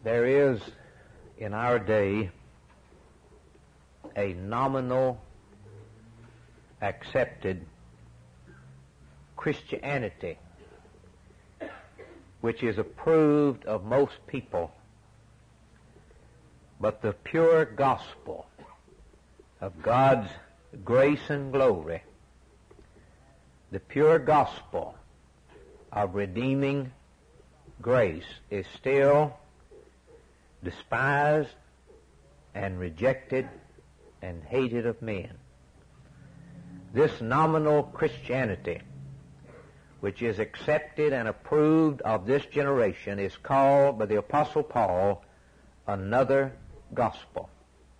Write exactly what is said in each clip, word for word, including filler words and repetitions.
There is in our day a nominal accepted Christianity which is approved of most people, but the pure gospel of God's grace and glory, the pure gospel of redeeming grace is still despised and rejected and hated of men. This nominal Christianity, which is accepted and approved of this generation, is called by the Apostle Paul another gospel.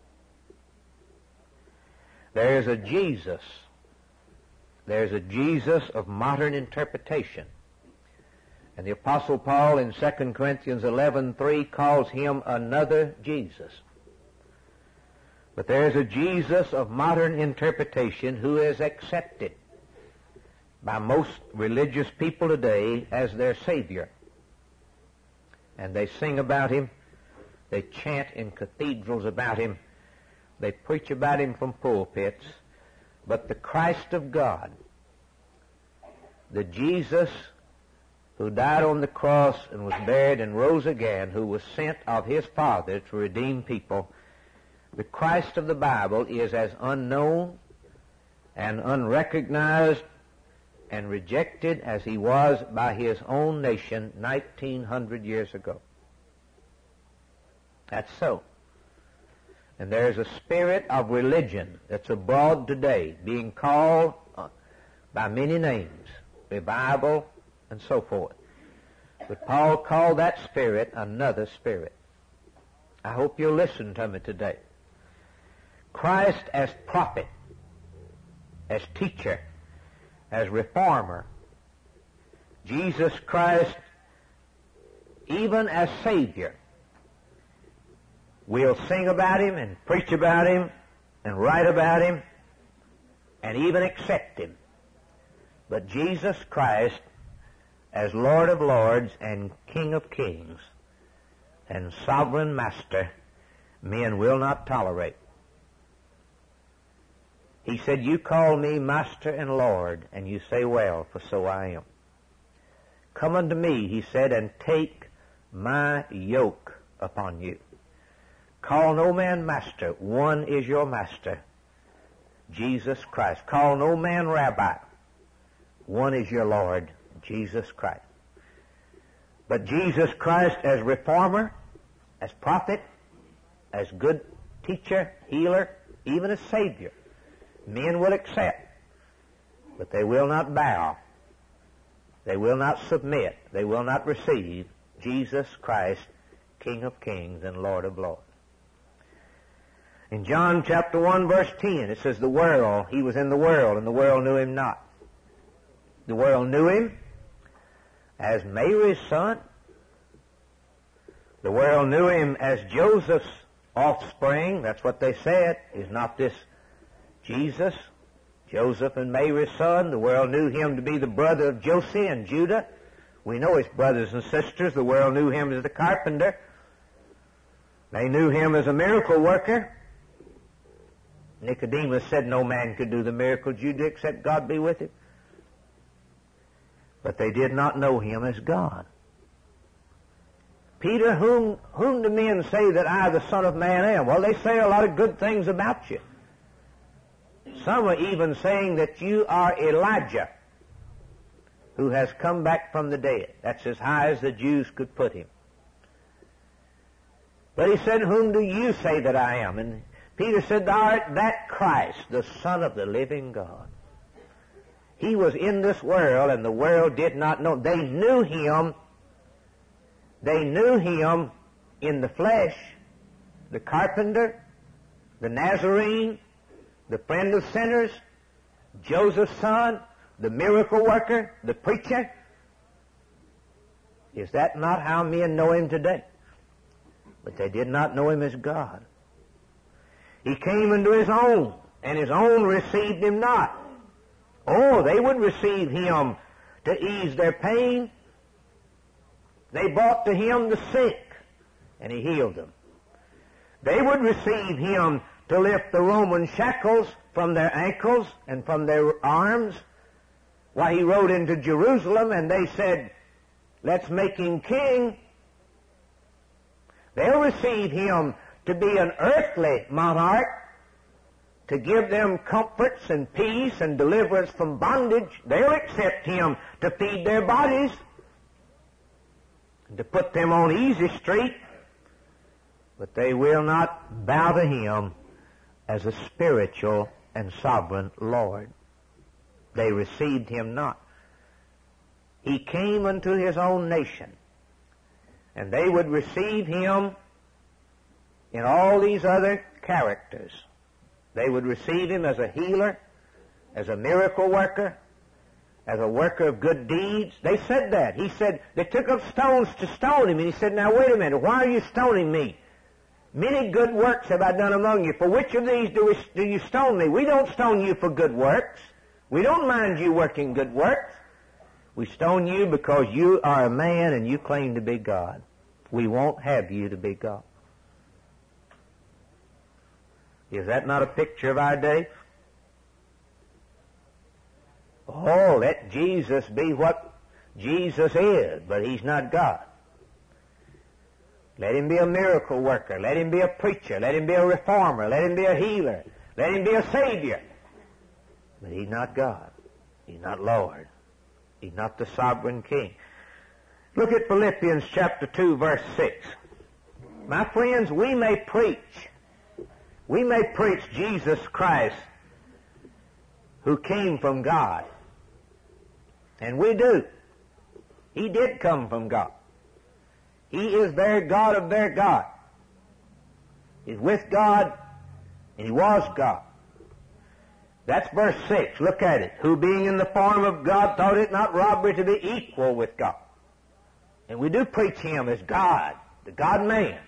There is a Jesus, there is a Jesus of modern interpretation. And the Apostle Paul in Second Corinthians eleven three calls him another Jesus. But there is a Jesus of modern interpretation who is accepted by most religious people today as their Savior. And they sing about him, they chant in cathedrals about him, they preach about him from pulpits. But the Christ of God, the Jesus who died on the cross and was buried and rose again, who was sent of his Father to redeem people, the Christ of the Bible is as unknown and unrecognized and rejected as he was by his own nation nineteen hundred years ago. That's so. And there's a spirit of religion that's abroad today, being called by many names, revival and so forth. But Paul called that spirit another spirit. I hope you'll listen to me today. Christ as prophet, as teacher, as reformer, Jesus Christ even as Savior. We'll sing about him and preach about him and write about him and even accept him. But Jesus Christ as Lord of Lords and King of Kings and Sovereign Master, men will not tolerate. He said, you call me Master and Lord, and you say, well, for so I am. Come unto me, he said, and take my yoke upon you. Call no man master, one is your master, Jesus Christ. Call no man rabbi, one is your Lord, Jesus Christ. But Jesus Christ as reformer, as prophet, as good teacher, healer, even as Savior, men will accept, but they will not bow. They will not submit. They will not receive Jesus Christ, King of Kings and Lord of Lords. In John chapter one, verse ten, it says, the world, he was in the world, and the world knew him not. The world knew him as Mary's son. The world knew him as Joseph's offspring. That's what they said. Is not this Jesus, Joseph and Mary's son? The world knew him to be the brother of Joseph and Judah. We know his brothers and sisters. The world knew him as the carpenter. They knew him as a miracle worker. Nicodemus said no man could do the miracles you do except God be with him. But they did not know him as God. Peter, whom, whom do men say that I, the Son of Man, am? Well, they say a lot of good things about you. Some are even saying that you are Elijah, who has come back from the dead. That's as high as the Jews could put him. But he said, whom do you say that I am? And Peter said, thou art that Christ, the Son of the living God. He was in this world, and the world did not know. They knew him. They knew him in the flesh, the carpenter, the Nazarene, the friend of sinners, Joseph's son, the miracle worker, the preacher. Is that not how men know him today? But they did not know him as God. He came into his own, and his own received him not. Oh, they would receive him to ease their pain. They brought to him the sick, and he healed them. They would receive him to lift the Roman shackles from their ankles and from their arms while he rode into Jerusalem, and they said, let's make him king. They'll receive him to be an earthly monarch, to give them comforts and peace and deliverance from bondage. They'll accept him to feed their bodies, and to put them on easy street, but they will not bow to him as a spiritual and sovereign Lord. They received him not. He came unto his own nation, and they would receive him in all these other characters. They would receive him as a healer, as a miracle worker, as a worker of good deeds. They said that. He said, they took up stones to stone him, and he said, now wait a minute, why are you stoning me? Many good works have I done among you. For which of these do, we, do you stone me? We don't stone you for good works. We don't mind you working good works. We stone you because you are a man and you claim to be God. We won't have you to be God. Is that not a picture of our day? Oh, let Jesus be what Jesus is, but he's not God. Let him be a miracle worker. Let him be a preacher. Let him be a reformer. Let him be a healer. Let him be a savior. But he's not God. He's not Lord. He's not the sovereign king. Look at Philippians chapter two, verse six. My friends, we may preach. We may preach Jesus Christ, who came from God. And we do. He did come from God. He is their God of their God. He's with God, and he was God. That's verse six. Look at it. Who being in the form of God thought it not robbery to be equal with God. And we do preach him as God, the God-man.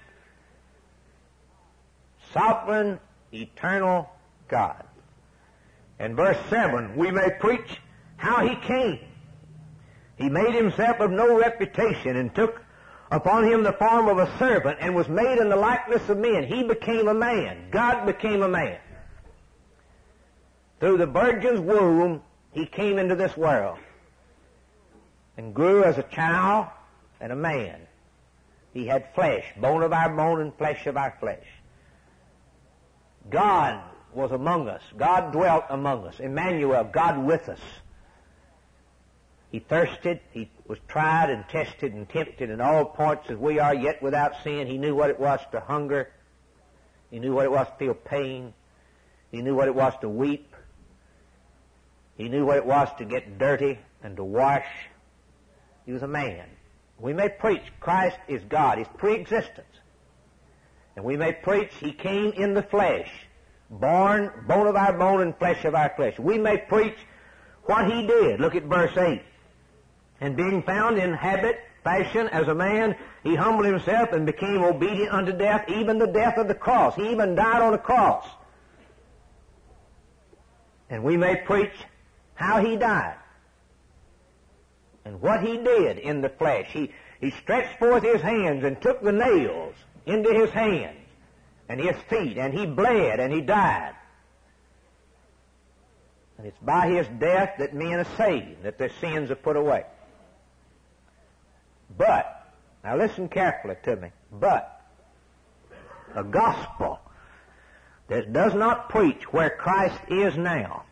Sovereign, eternal God. And verse seven, we may preach how he came. He made himself of no reputation and took upon him the form of a servant and was made in the likeness of men. He became a man. God became a man. Through the virgin's womb, he came into this world and grew as a child and a man. He had flesh, bone of our bone and flesh of our flesh. God was among us. God dwelt among us. Emmanuel, God with us. He thirsted. He was tried and tested and tempted in all points as we are, yet without sin. He knew what it was to hunger. He knew what it was to feel pain. He knew what it was to weep. He knew what it was to get dirty and to wash. He was a man. We may preach Christ is God, his pre-existence. And we may preach he came in the flesh, born, bone of our bone and flesh of our flesh. We may preach what he did. Look at verse eight. And being found in habit, fashion as a man, he humbled himself and became obedient unto death, even the death of the cross. He even died on a cross. And we may preach how he died and what he did in the flesh. He, he stretched forth his hands and took the nails into his hands and his feet, and he bled and he died. And it's by his death that men are saved, that their sins are put away. But, now listen carefully to me, but a gospel that does not preach where Christ is now,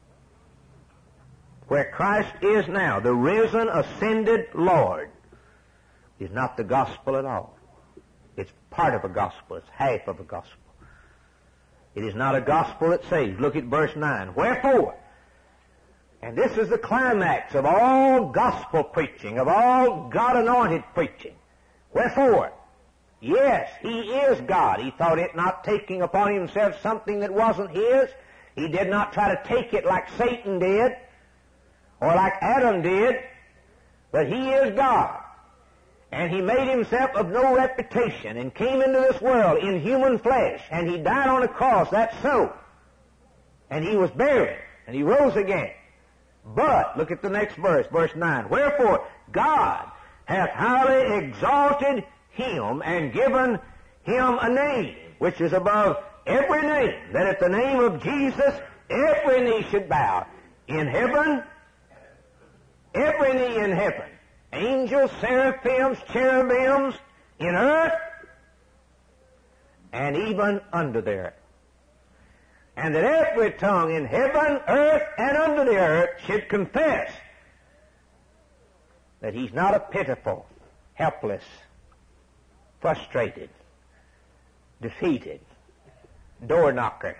where Christ is now, the risen, ascended Lord, is not the gospel at all. It's part of a gospel. It's half of a gospel. It is not a gospel that saves. Look at verse nine. Wherefore, and this is the climax of all gospel preaching, of all God-anointed preaching. Wherefore, yes, he is God. He thought it not taking upon himself something that wasn't his. He did not try to take it like Satan did or like Adam did, but he is God. And he made himself of no reputation and came into this world in human flesh, and he died on a cross. That's so. And he was buried, and he rose again. But, look at the next verse, verse nine. Wherefore, God hath highly exalted him and given him a name which is above every name, that at the name of Jesus every knee should bow, in heaven, every knee in heaven, angels, seraphims, cherubims, in earth, and even under the earth. And that every tongue in heaven, earth, and under the earth should confess that he's not a pitiful, helpless, frustrated, defeated, door knocker,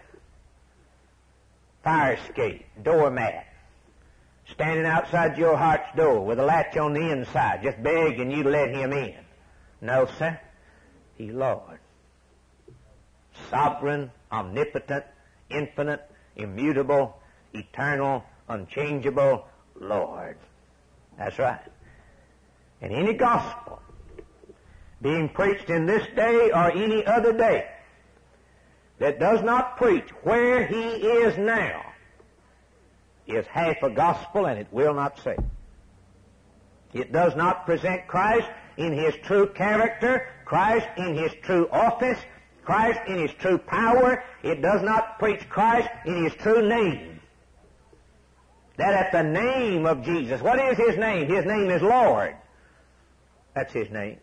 fire escape, doormat, standing outside your heart's door with a latch on the inside, just begging you to let him in. No, sir. He's Lord. Sovereign, omnipotent, infinite, immutable, eternal, unchangeable Lord. That's right. And any gospel being preached in this day or any other day that does not preach where he is now is half a gospel, and it will not save. It does not present Christ in his true character, Christ in his true office, Christ in his true power. It does not preach Christ in his true name. That at the name of Jesus, what is his name? His name is Lord. That's his name.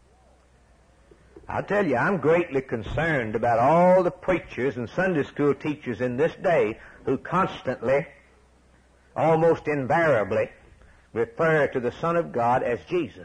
I'll tell you, I'm greatly concerned about all the preachers and Sunday school teachers in this day who constantly, almost invariably, refer to the Son of God as Jesus.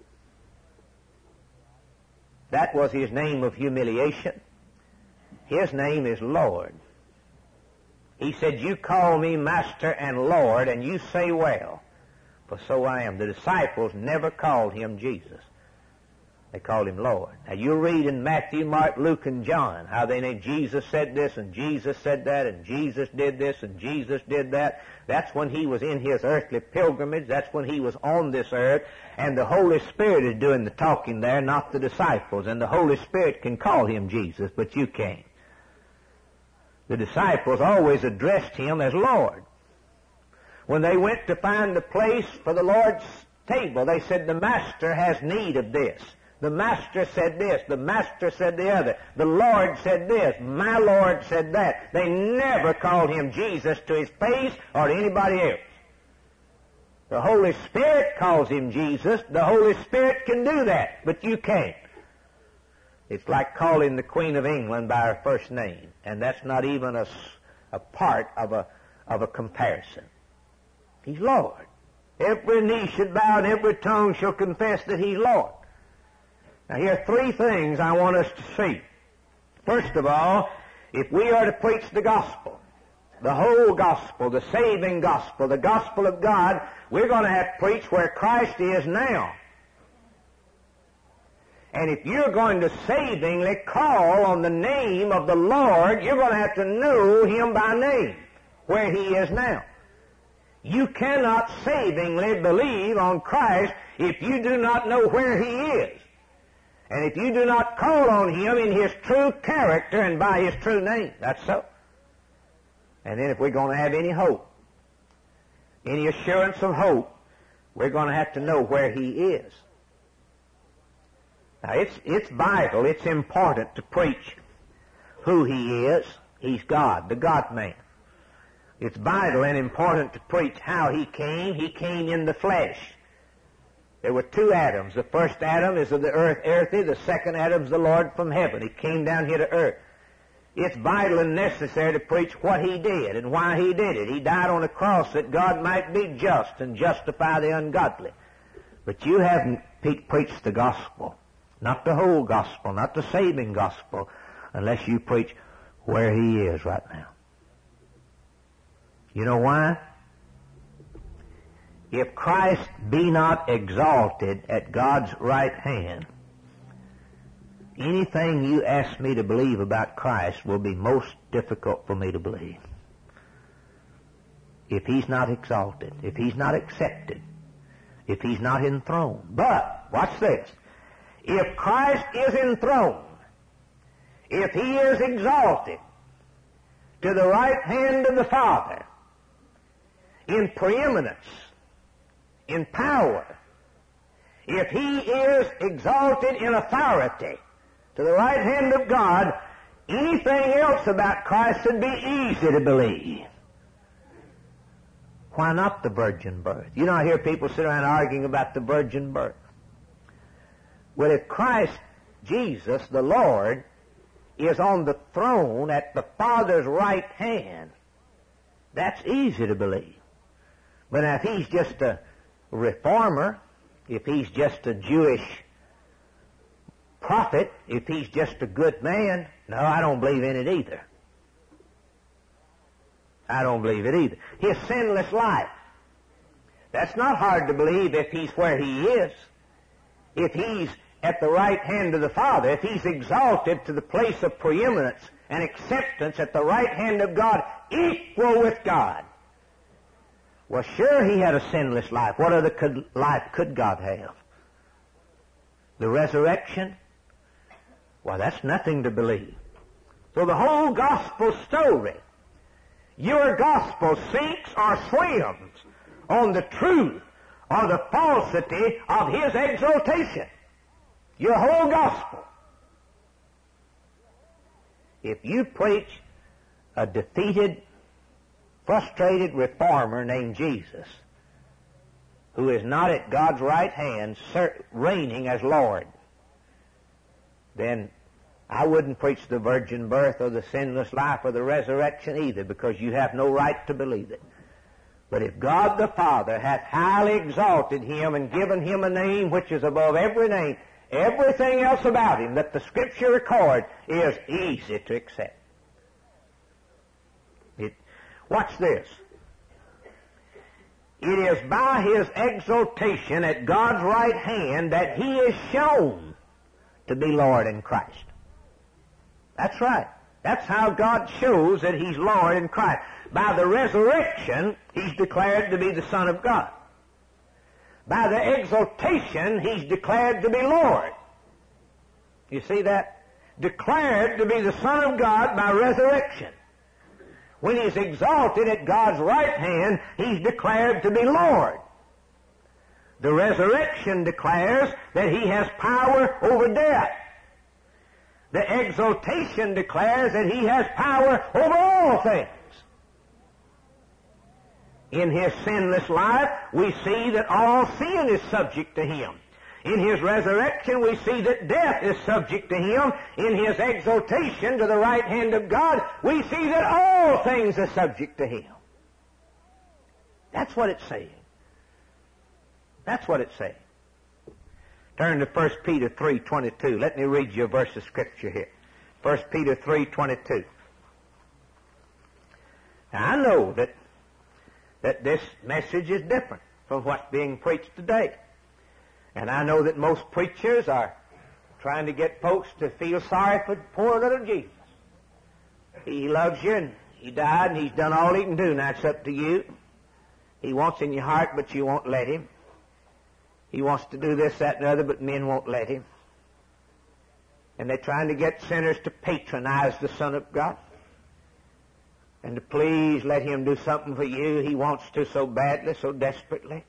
That was his name of humiliation. His name is Lord. He said, you call me Master and Lord, and you say well, for so I am. The disciples never called him Jesus. They called him Lord. Now you read in Matthew, Mark, Luke, and John how they named Jesus said this, and Jesus said that, and Jesus did this, and Jesus did that. That's when he was in his earthly pilgrimage. That's when he was on this earth. And the Holy Spirit is doing the talking there, not the disciples. And the Holy Spirit can call him Jesus, but you can't. The disciples always addressed him as Lord. When they went to find the place for the Lord's table, they said, the Master has need of this. The Master said this. The Master said the other. The Lord said this. My Lord said that. They never called him Jesus to his face or to anybody else. The Holy Spirit calls him Jesus. The Holy Spirit can do that, but you can't. It's like calling the Queen of England by her first name, and that's not even a, a part of a, of a comparison. He's Lord. Every knee should bow and every tongue shall confess that he's Lord. Now here are three things I want us to see. First of all, if we are to preach the gospel, the whole gospel, the saving gospel, the gospel of God, we're going to have to preach where Christ is now. And if you're going to savingly call on the name of the Lord, you're going to have to know him by name, where he is now. You cannot savingly believe on Christ if you do not know where he is. And if you do not call on him in his true character and by his true name. That's so. And then if we're going to have any hope, any assurance of hope, we're going to have to know where he is. Now, it's, it's vital, it's important to preach who he is. He's God, the God-man. It's vital and important to preach how he came. He came in the flesh. There were two Adams. The first Adam is of the earth, earthy. The second Adam is the Lord from heaven. He came down here to earth. It's vital and necessary to preach what he did and why he did it. He died on a cross that God might be just and justify the ungodly. But you haven't pe- preached the gospel. Not the whole gospel, not the saving gospel, unless you preach where he is right now. You know why? If Christ be not exalted at God's right hand, anything you ask me to believe about Christ will be most difficult for me to believe. If he's not exalted, if he's not accepted, if he's not enthroned. But, watch this. If Christ is enthroned, if he is exalted to the right hand of the Father, in preeminence, in power, if He is exalted in authority to the right hand of God, anything else about Christ would be easy to believe. Why not the virgin birth? You know, I hear people sit around arguing about the virgin birth. Well, if Christ, Jesus, the Lord, is on the throne at the Father's right hand, that's easy to believe. But if He's just a reformer, if He's just a Jewish prophet, if He's just a good man, no, I don't believe in it either. I don't believe it either. His sinless life, that's not hard to believe if He's where He is. If He's at the right hand of the Father, if He's exalted to the place of preeminence and acceptance at the right hand of God, equal with God. Well, sure, He had a sinless life. What other could, life could God have? The resurrection? Well, that's nothing to believe. So the whole gospel story, your gospel sinks or swims on the truth or the falsity of His exaltation. Your whole gospel. If you preach a defeated, frustrated reformer named Jesus, who is not at God's right hand reigning as Lord, then I wouldn't preach the virgin birth or the sinless life or the resurrection either, because you have no right to believe it. But if God the Father hath highly exalted Him and given Him a name which is above every name, everything else about Him that the Scripture records is easy to accept. It, watch this. It is by His exaltation at God's right hand that He is shown to be Lord in Christ. That's right. That's how God shows that He's Lord in Christ. By the resurrection, He's declared to be the Son of God. By the exaltation, He's declared to be Lord. You see that? Declared to be the Son of God by resurrection. When He's exalted at God's right hand, He's declared to be Lord. The resurrection declares that He has power over death. The exaltation declares that He has power over all things. In His sinless life, we see that all sin is subject to Him. In His resurrection, we see that death is subject to Him. In His exaltation to the right hand of God, we see that all things are subject to Him. That's what it's saying. That's what it's saying. Turn to First Peter three twenty-two. Let me read you a verse of Scripture here. First Peter three twenty-two. Now, I know that, that this message is different from what's being preached today. And I know that most preachers are trying to get folks to feel sorry for poor little Jesus. He loves you, and He died, and He's done all He can do. Now it's up to you. He wants in your heart, but you won't let Him. He wants to do this, that, and the other, but men won't let Him. And they're trying to get sinners to patronize the Son of God and to please let Him do something for you. He wants to so badly, so desperately.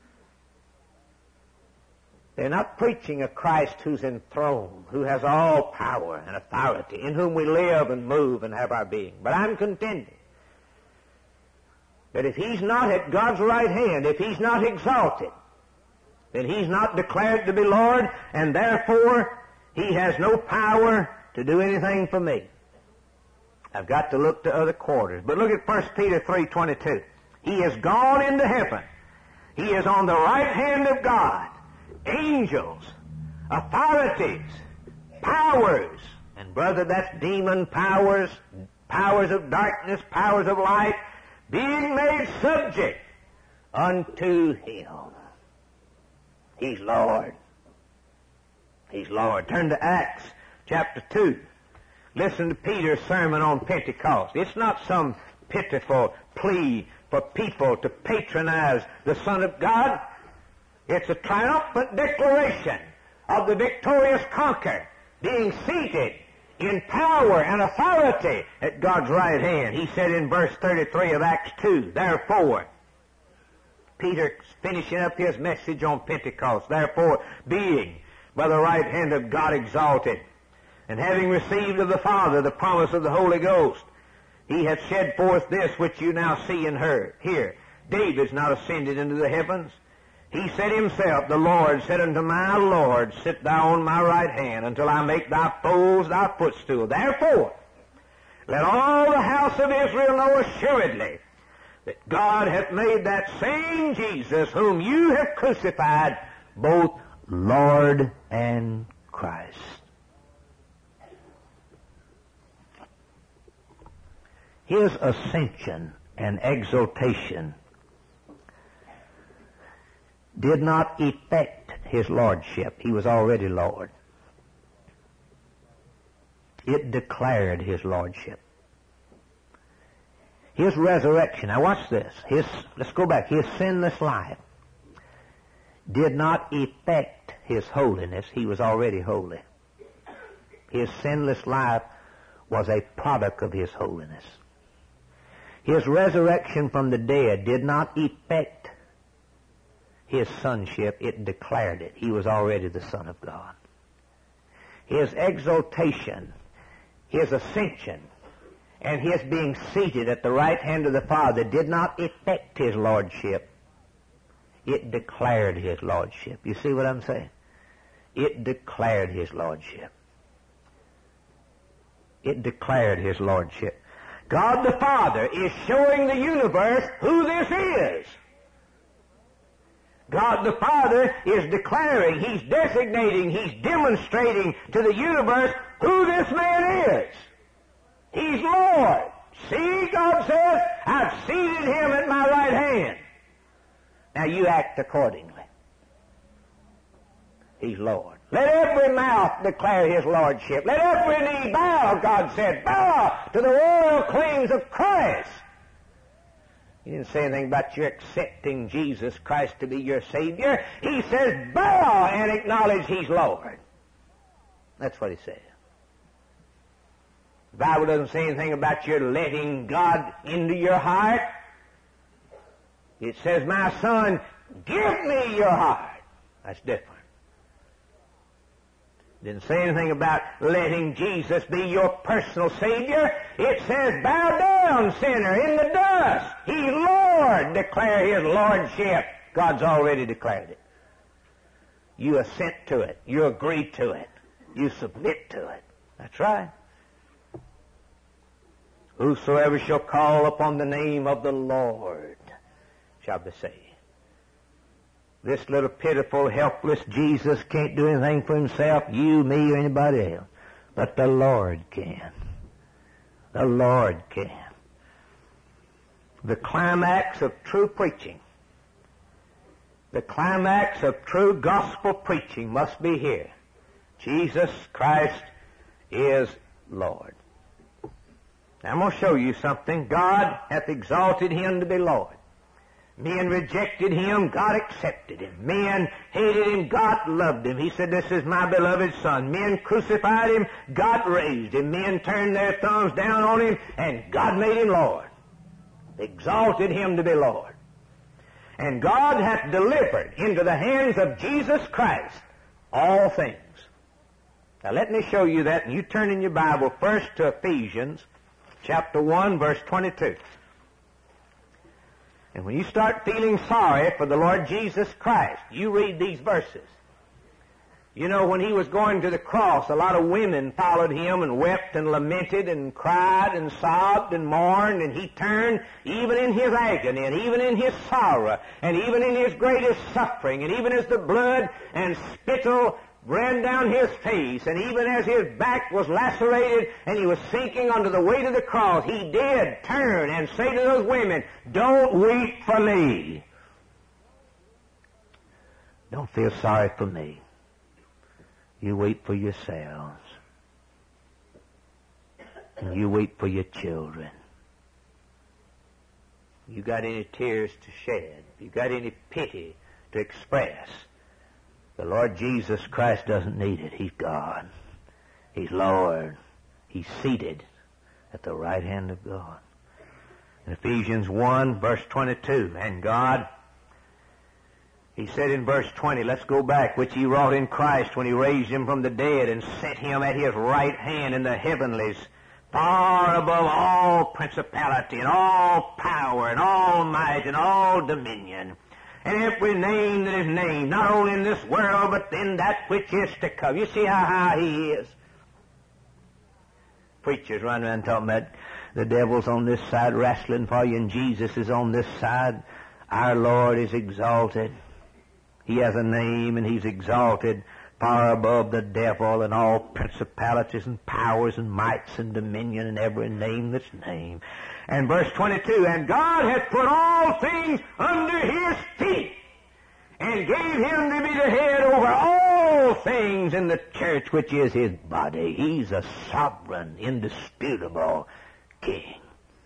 They're not preaching a Christ who's enthroned, who has all power and authority, in whom we live and move and have our being. But I'm contending that if He's not at God's right hand, if He's not exalted, then He's not declared to be Lord, and therefore He has no power to do anything for me. I've got to look to other quarters. But look at First Peter three twenty-two. He is gone into heaven. He is on the right hand of God. Angels, authorities, powers, and brother, that's demon powers, powers of darkness, powers of light, being made subject unto Him. He's Lord. He's Lord. Turn to Acts chapter two. Listen to Peter's sermon on Pentecost. It's not some pitiful plea for people to patronize the Son of God. It's a triumphant declaration of the victorious conqueror being seated in power and authority at God's right hand. He said in verse thirty-three of Acts two, therefore, Peter finishing up his message on Pentecost. Therefore, being by the right hand of God exalted, and having received of the Father the promise of the Holy Ghost, he hath shed forth this which you now see and heard. Here, David's not ascended into the heavens. He said himself, the Lord said unto my Lord, sit thou on my right hand until I make thy foes thy footstool. Therefore, let all the house of Israel know assuredly that God hath made that same Jesus whom you have crucified both Lord and Christ. His ascension and exaltation did not effect his lordship. He was already Lord. It declared his lordship. His resurrection, now watch this. His, let's go back. His sinless life did not effect his holiness. He was already holy. His sinless life was a product of his holiness. His resurrection from the dead did not effect his sonship. It declared it. He was already the Son of God. His exaltation, his ascension, and his being seated at the right hand of the Father did not effect his lordship. It declared his lordship. You see what I'm saying? It declared his lordship. It declared his lordship. God the Father is showing the universe who this is. God the Father is declaring, He's designating, He's demonstrating to the universe who this man is. He's Lord. See, God says, I've seated Him at my right hand. Now you act accordingly. He's Lord. Let every mouth declare His lordship. Let every knee bow, God said, bow to the royal claims of Christ. He didn't say anything about you accepting Jesus Christ to be your Savior. He says, bow and acknowledge He's Lord. That's what He says. The Bible doesn't say anything about your letting God into your heart. It says, my son, give me your heart. That's different. Didn't say anything about letting Jesus be your personal Savior. It says, bow down, sinner, in the dust. He, Lord, declare His lordship. God's already declared it. You assent to it. You agree to it. You submit to it. That's right. Whosoever shall call upon the name of the Lord shall be saved. This little pitiful, helpless Jesus can't do anything for himself, you, me, or anybody else. But the Lord can. The Lord can. The climax of true preaching, the climax of true gospel preaching must be here. Jesus Christ is Lord. Now I'm going to show you something. God hath exalted Him to be Lord. Men rejected Him, God accepted Him. Men hated Him, God loved Him. He said, this is my beloved Son. Men crucified Him, God raised Him. Men turned their thumbs down on Him, and God made Him Lord. Exalted Him to be Lord. And God hath delivered into the hands of Jesus Christ all things. Now let me show you that, and you turn in your Bible first to Ephesians chapter one, verse twenty-two. And when you start feeling sorry for the Lord Jesus Christ, you read these verses. You know, when He was going to the cross, a lot of women followed Him and wept and lamented and cried and sobbed and mourned, and He turned even in His agony and even in His sorrow and even in His greatest suffering and even as the blood and spittle ran down His face, and even as His back was lacerated and He was sinking under the weight of the cross, He did turn and say to those women, don't weep for me. Don't feel sorry for me. You weep for yourselves. And you weep for your children. You got any tears to shed? You got any pity to express? The Lord Jesus Christ doesn't need it. He's God. He's Lord. He's seated at the right hand of God. In Ephesians one, verse twenty-two, and God He said in verse twenty, let's go back, which he wrought in Christ when he raised him from the dead and set him at his right hand in the heavenlies, far above all principality and all power and all might and all dominion, and every name that is named, not only in this world, but in that which is to come. You see how high he is? Preachers run around talking about the devil's on this side wrestling for you, and Jesus is on this side. Our Lord is exalted. He has a name, and he's exalted far above the devil and all principalities and powers and mights and dominion and every name that's named. And verse twenty-two, and God hath put all things under his feet, and gave him to be the head over all things in the church, which is his body. He's a sovereign, indisputable king.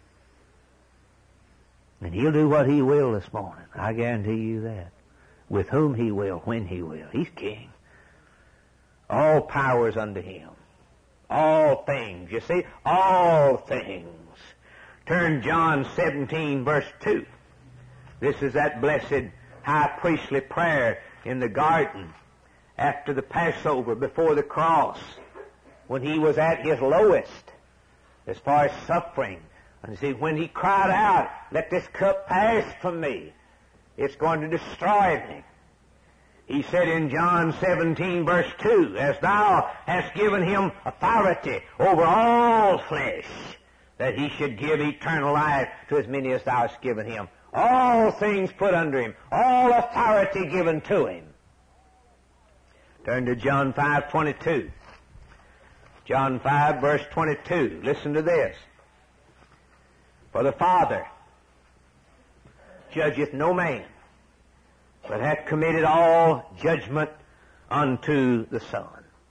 And he'll do what he will this morning. I guarantee you that. With whom he will, when he will. He's king. All powers under him. All things. You see? All things. Turn John seventeen, verse two. This is that blessed high priestly prayer in the garden after the Passover, before the cross, when he was at his lowest as far as suffering. And see, when he cried out, let this cup pass from me, it's going to destroy me. He said in John seventeen, verse two, as thou hast given him authority over all flesh, that he should give eternal life to as many as thou hast given him. All things put under him, all authority given to him. Turn to John five twenty-two. John five, verse twenty-two. Listen to this. For the Father judgeth no man, but hath committed all judgment unto the Son.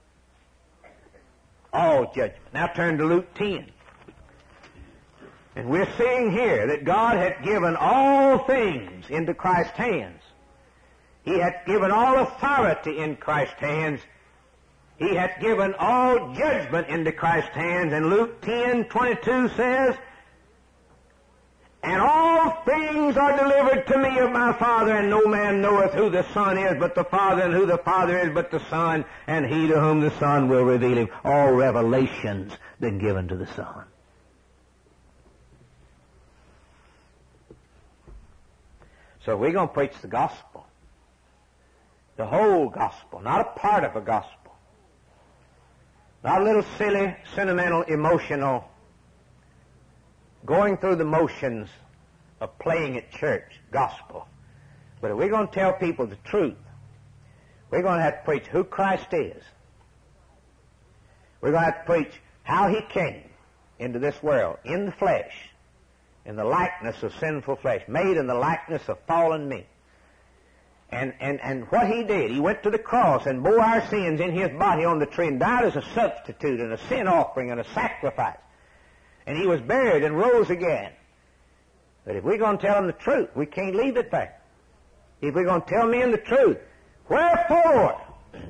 All judgment. Now turn to Luke ten. And we're seeing here that God hath given all things into Christ's hands. He hath given all authority in Christ's hands. He hath given all judgment into Christ's hands. And Luke ten twenty-two says, and all things are delivered to me of my Father, and no man knoweth who the Son is but the Father, and who the Father is but the Son, and he to whom the Son will reveal him. All revelations been given to the Son. So we're going to preach the gospel. The whole gospel, not a part of a gospel. Not a little silly, sentimental, emotional, going through the motions of playing at church gospel. But if we're going to tell people the truth, we're going to have to preach who Christ is. We're going to have to preach how he came into this world in the flesh, in the likeness of sinful flesh, made in the likeness of fallen men. And, and, and what he did, he went to the cross and bore our sins in his body on the tree and died as a substitute and a sin offering and a sacrifice. And he was buried and rose again. But if we're going to tell them the truth, we can't leave it there. If we're going to tell men the truth, wherefore,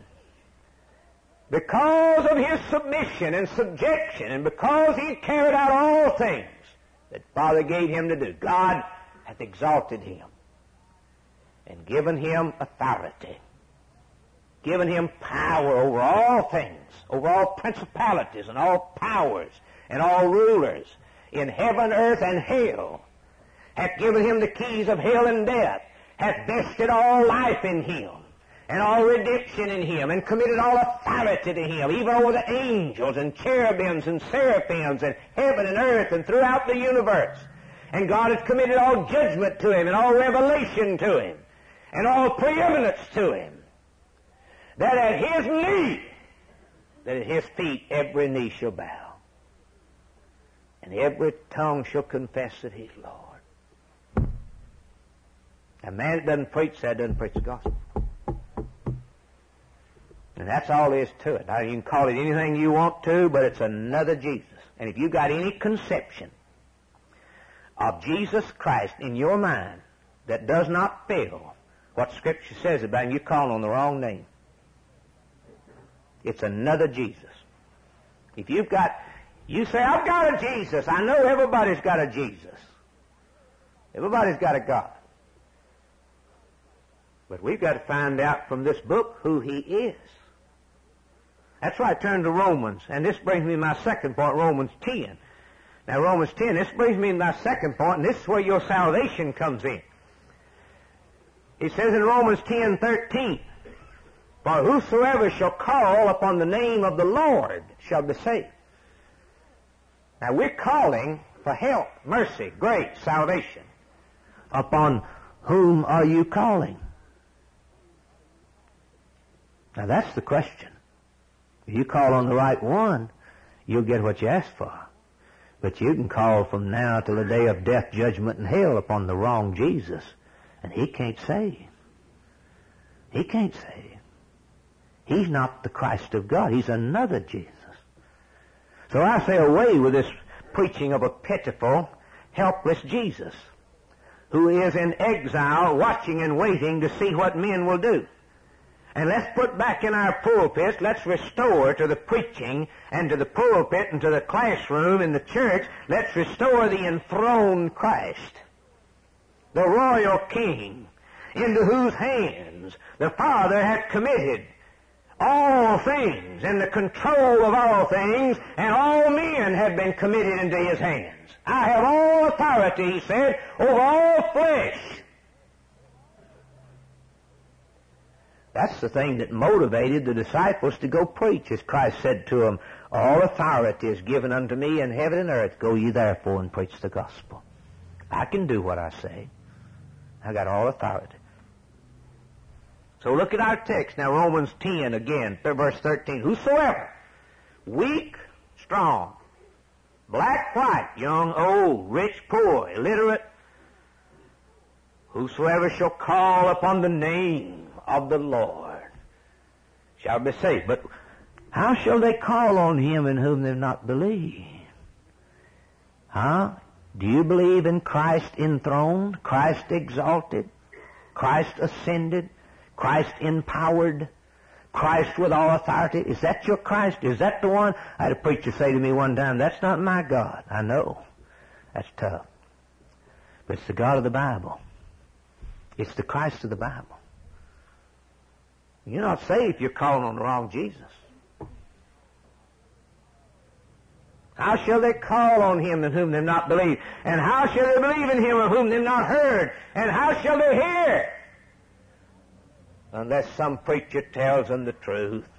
because of his submission and subjection, and because he carried out all things that Father gave him to do, God hath exalted him and given him authority, given him power over all things, over all principalities and all powers and all rulers in heaven, earth, and hell, hath given him the keys of hell and death, hath vested all life in him, and all redemption in him, and committed all authority to him, even over the angels and cherubims and seraphims and heaven and earth and throughout the universe. And God has committed all judgment to him and all revelation to him and all preeminence to him, that at his knee, that at his feet every knee shall bow, and every tongue shall confess that he's Lord. A man that doesn't preach that doesn't preach the gospel. And that's all there is to it. Now, you can call it anything you want to, but it's another Jesus. And if you got any conception of Jesus Christ in your mind that does not fail what Scripture says about him, you're calling on the wrong name. It's another Jesus. If you've got, you say, I've got a Jesus. I know everybody's got a Jesus. Everybody's got a God. But we've got to find out from this book who He is. That's why I turn to Romans, and this brings me to my second point, Romans ten. Now, Romans ten, this brings me to my second point, and this is where your salvation comes in. He says in Romans ten thirteen, "For whosoever shall call upon the name of the Lord shall be saved." Now, we're calling for help, mercy, grace, salvation. Upon whom are you calling? Now, that's the question. If you call on the right one, you'll get what you ask for. But you can call from now till the day of death, judgment, and hell upon the wrong Jesus, and He can't save. He can't save. He's not the Christ of God. He's another Jesus. So I say away with this preaching of a pitiful, helpless Jesus who is in exile, watching and waiting to see what men will do. And let's put back in our pulpits, let's restore to the preaching and to the pulpit and to the classroom in the church, let's restore the enthroned Christ, the royal King, into whose hands the Father hath committed all things, and the control of all things, and all men have been committed into His hands. I have all authority, He said, over all flesh. That's the thing that motivated the disciples to go preach, as Christ said to them, "All authority is given unto me in heaven and earth. Go ye therefore and preach the gospel." I can do what I say. I got all authority. So look at our text now, Romans ten again, verse thirteen. "Whosoever, weak, strong, black, white, young, old, rich, poor, illiterate, whosoever shall call upon the name of the Lord shall be saved." But how shall they call on Him in whom they've not believed? Huh? Do you believe in Christ enthroned, Christ exalted, Christ ascended, Christ empowered, Christ with all authority? Is that your Christ? Is that the one? I had a preacher say to me one time, "That's not my God." I know. That's tough. But it's the God of the Bible. It's the Christ of the Bible. You're not saved if you're calling on the wrong Jesus. How shall they call on Him in whom they've not believed? And how shall they believe in Him of whom they've not heard? And how shall they hear? Unless some preacher tells them the truth.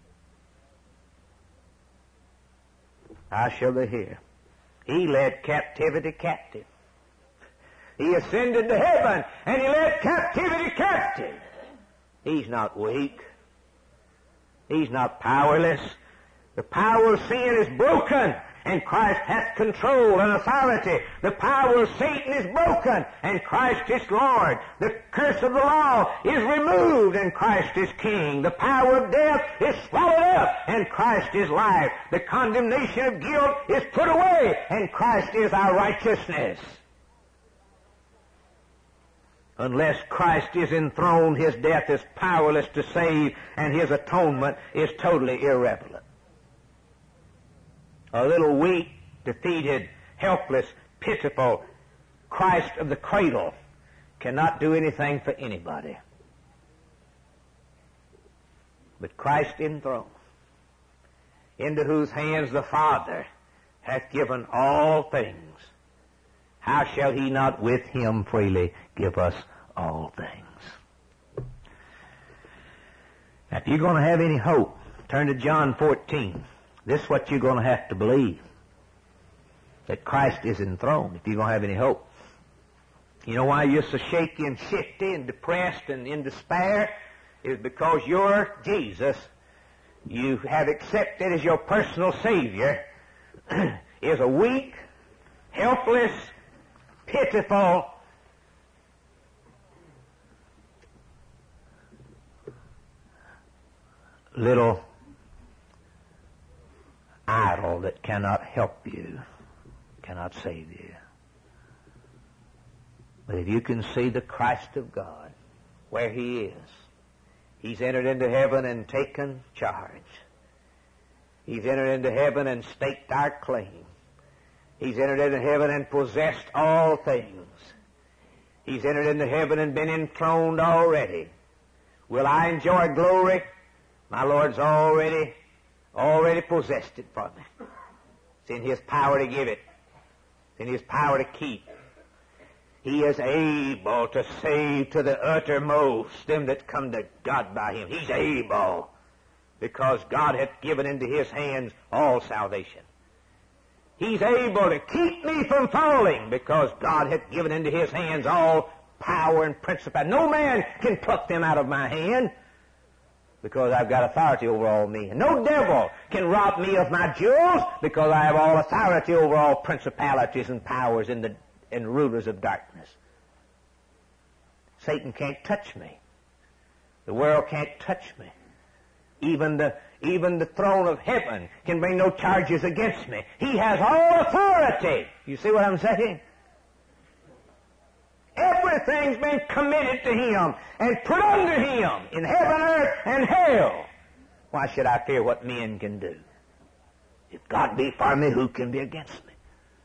How shall they hear? He led captivity captive. He ascended to heaven, and He led captivity captive. He's not weak. He's not powerless. The power of sin is broken, and Christ hath control and authority. The power of Satan is broken, and Christ is Lord. The curse of the law is removed, and Christ is King. The power of death is swallowed up, and Christ is life. The condemnation of guilt is put away, and Christ is our righteousness. Unless Christ is enthroned, His death is powerless to save, and His atonement is totally irrelevant. A little weak, defeated, helpless, pitiful Christ of the cradle cannot do anything for anybody. But Christ enthroned, into whose hands the Father hath given all things, how shall He not with Him freely give us all things? Now, if you're going to have any hope, turn to John fourteen. This is what you're going to have to believe, that Christ is enthroned, if you're going to have any hope. You know why you're so shaky and shifty and depressed and in despair? Is because your Jesus, you have accepted as your personal Savior, is a weak, helpless, pitiful, little idol that cannot help you, cannot save you. But if you can see the Christ of God, where He is, He's entered into heaven and taken charge. He's entered into heaven and staked our claim. He's entered into heaven and possessed all things. He's entered into heaven and been enthroned already. Will I enjoy glory? My Lord's already, already possessed it for me. It's in His power to give it. It's in His power to keep. He is able to save to the uttermost them that come to God by Him. He's able, because God hath given into His hands all salvation. He's able to keep me from falling, because God hath given into His hands all power and principality. No man can pluck them out of my hand, because I've got authority over all men. No devil can rob me of my jewels, because I have all authority over all principalities and powers and the and rulers of darkness. Satan can't touch me. The world can't touch me. Even the even the throne of heaven can bring no charges against me. He has all authority. You see what I'm saying? Everything's been committed to Him and put under Him in heaven, earth, and hell. Why should I fear what men can do? If God be for me, who can be against me?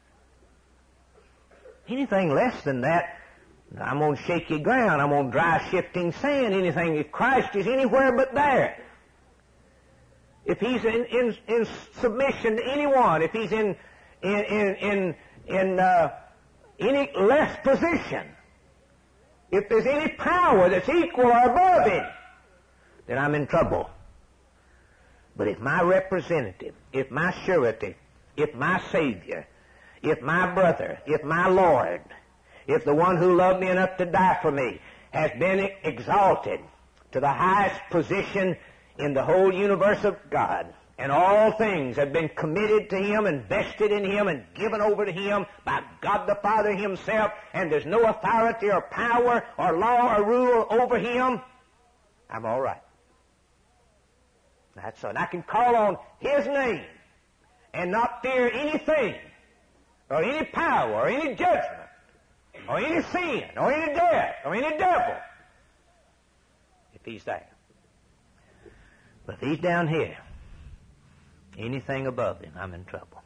Anything less than that, I'm on shaky ground. I'm on dry, shifting sand. Anything, if Christ is anywhere but there, if He's in, in, in submission to anyone, if He's in in in in, in uh, any less position, if there's any power that's equal or above Him, then I'm in trouble. But if my representative, if my surety, if my Savior, if my brother, if my Lord, if the one who loved me enough to die for me has been exalted to the highest position in the whole universe of God, and all things have been committed to Him and vested in Him and given over to Him by God the Father Himself, and there's no authority or power or law or rule over Him, I'm all right. That's so. And I can call on His name and not fear anything, or any power, or any judgment, or any sin, or any death, or any devil, if He's there. But if He's down here, anything above Him, I'm in trouble.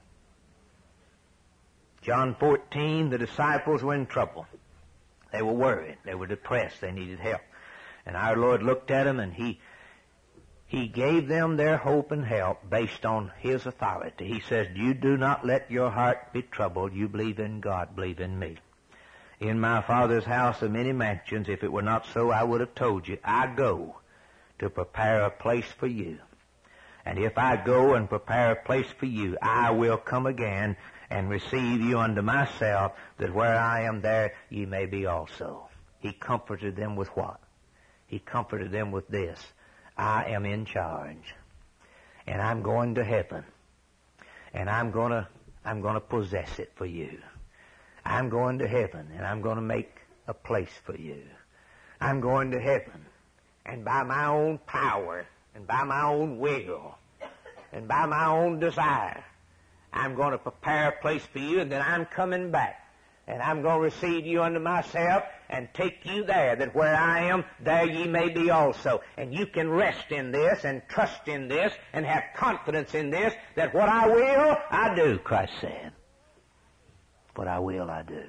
John fourteen, the disciples were in trouble. They were worried. They were depressed. They needed help. And our Lord looked at them, and He He gave them their hope and help based on His authority. He says, you do not let your heart be troubled. You believe in God, believe in me. In my Father's house are many mansions. If it were not so, I would have told you. I go to prepare a place for you. And if I go and prepare a place for you, I will come again and receive you unto myself, that where I am there ye may be also. He comforted them with what? He comforted them with this. I am in charge, and I'm going to heaven, and I'm going to I'm going to possess it for you. I'm going to heaven, and I'm going to make a place for you. I'm going to heaven, and by my own power, and by my own will, and by my own desire, I'm going to prepare a place for you, and then I'm coming back. And I'm going to receive you unto myself and take you there, that where I am, there ye may be also. And you can rest in this and trust in this and have confidence in this, that what I will, I do, Christ said. What I will, I do.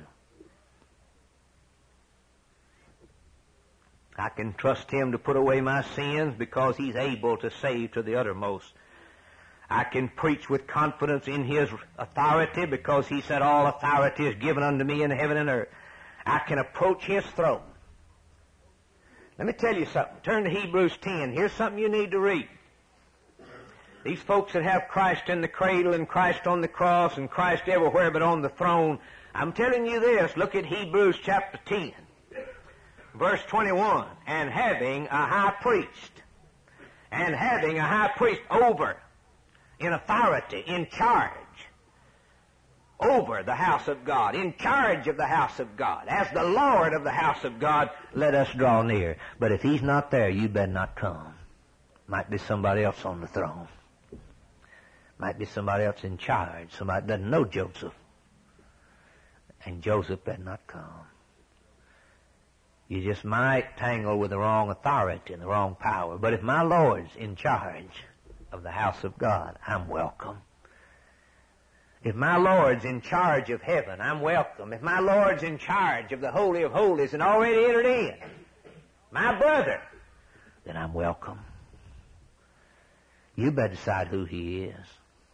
I can trust Him to put away my sins because He's able to save to the uttermost. I can preach with confidence in His authority because He said all authority is given unto me in heaven and earth. I can approach His throne. Let me tell you something. Turn to Hebrews ten. Here's something you need to read. These folks that have Christ in the cradle and Christ on the cross and Christ everywhere but on the throne, I'm telling you this. Look at Hebrews chapter ten, verse twenty-one. And having a high priest, and having a high priest over, in authority, in charge, over the house of God, in charge of the house of God, as the Lord of the house of God, let us draw near. But if He's not there, you better not come. Might be somebody else on the throne. Might be somebody else in charge. Somebody doesn't know Joseph. And Joseph better not come. You just might tangle with the wrong authority and the wrong power. But if my Lord's in charge of the house of God, I'm welcome. If my Lord's in charge of heaven, I'm welcome. If my Lord's in charge of the Holy of Holies and already entered in, my brother, then I'm welcome. You better decide who he is.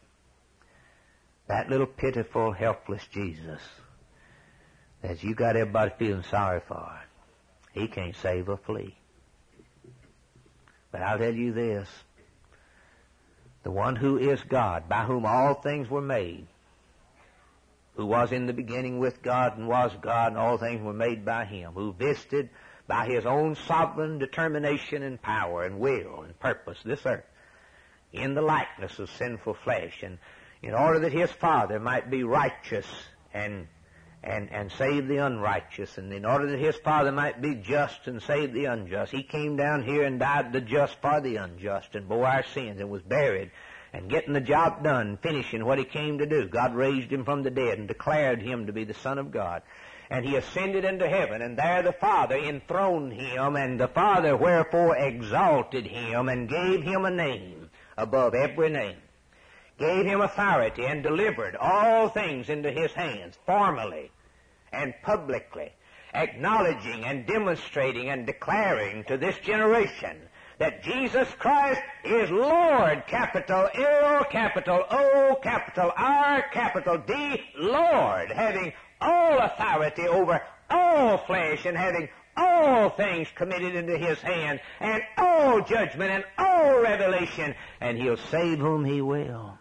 That little pitiful, helpless Jesus that you got everybody feeling sorry for, he can't save a flea. But I'll tell you this, the one who is God, by whom all things were made, who was in the beginning with God and was God, and all things were made by him, who visited by his own sovereign determination and power and will and purpose this earth in the likeness of sinful flesh, and in order that his Father might be righteous and and and save the unrighteous, and in order that his Father might be just and save the unjust, he came down here and died the just for the unjust and bore our sins and was buried and getting the job done, finishing what he came to do. God raised him from the dead and declared him to be the Son of God. And he ascended into heaven, and there the Father enthroned him, and the Father wherefore exalted him and gave him a name above every name, gave him authority, and delivered all things into his hands, formally and publicly, acknowledging and demonstrating and declaring to this generation that Jesus Christ is Lord, capital L, capital O, capital R, capital D, Lord, having all authority over all flesh and having all things committed into his hand and all judgment and all revelation, and he'll save whom he will.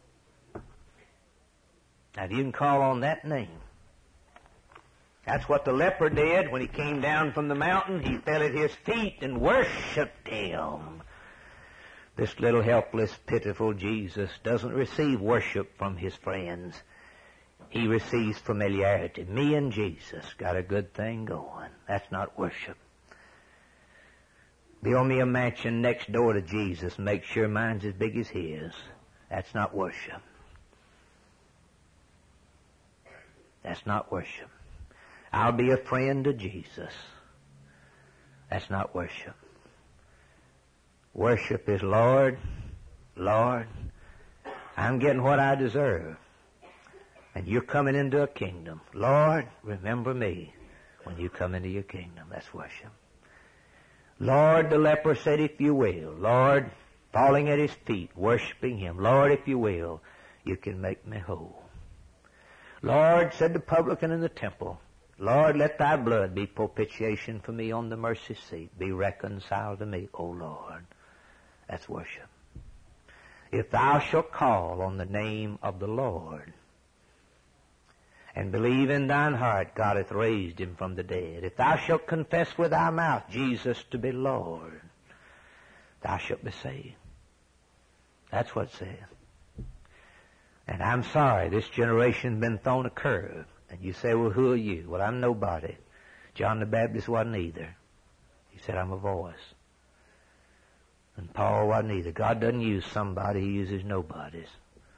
Now, you can call on that name. That's what the leper did when he came down from the mountain. He fell at his feet and worshiped him. This little helpless, pitiful Jesus doesn't receive worship from his friends. He receives familiarity. Me and Jesus got a good thing going. That's not worship. Build me a mansion next door to Jesus. Make sure mine's as big as his. That's not worship. That's not worship. I'll be a friend to Jesus. That's not worship. Worship is, Lord, Lord, I'm getting what I deserve, and you're coming into a kingdom. Lord, remember me when you come into your kingdom. That's worship. Lord, the leper said, if you will. Lord, falling at his feet, worshiping him. Lord, if you will, you can make me whole. Lord, said the publican in the temple, Lord, let thy blood be propitiation for me on the mercy seat. Be reconciled to me, O Lord. That's worship. If thou shalt call on the name of the Lord and believe in thine heart God hath raised him from the dead, if thou shalt confess with thy mouth Jesus to be Lord, thou shalt be saved. That's what it says. And I'm sorry, this generation's been thrown a curve. And you say, well, who are you? Well, I'm nobody. John the Baptist wasn't either. He said, I'm a voice. And Paul wasn't either. God doesn't use somebody, he uses nobodies.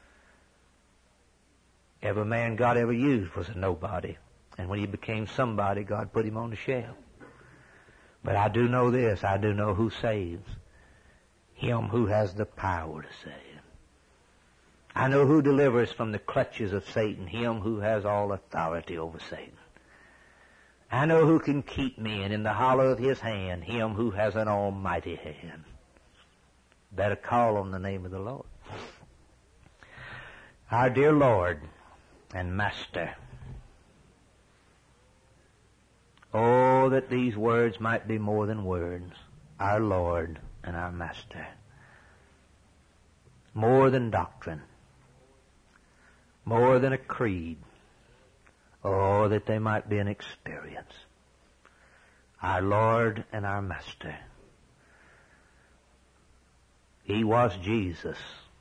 Every man God ever used was a nobody. And when he became somebody, God put him on the shelf. But I do know this. I do know who saves. Him who has the power to save. I know who delivers from the clutches of Satan, him who has all authority over Satan. I know who can keep me, and in the hollow of his hand, him who has an almighty hand. Better call on the name of the Lord. Our dear Lord and Master. Oh, that these words might be more than words. Our Lord and our Master. More than doctrine. More than a creed. Oh, that they might be an experience. Our Lord and our Master. He was Jesus.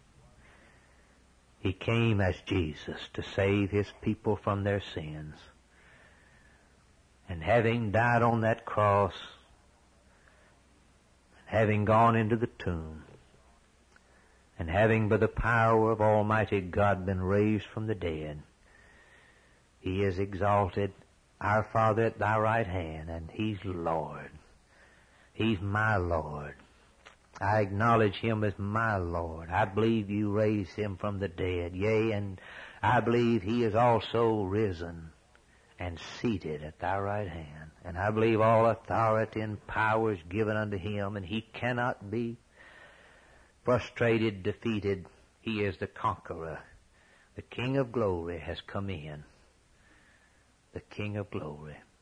He came as Jesus to save his people from their sins. And having died on that cross, having gone into the tomb, and having by the power of Almighty God been raised from the dead, he is exalted, our Father at thy right hand, and he's Lord. He's my Lord. I acknowledge him as my Lord. I believe you raised him from the dead. Yea, and I believe he is also risen and seated at thy right hand. And I believe all authority and power is given unto him, and he cannot be frustrated, defeated. He is the conqueror. The King of glory has come in. The King of glory.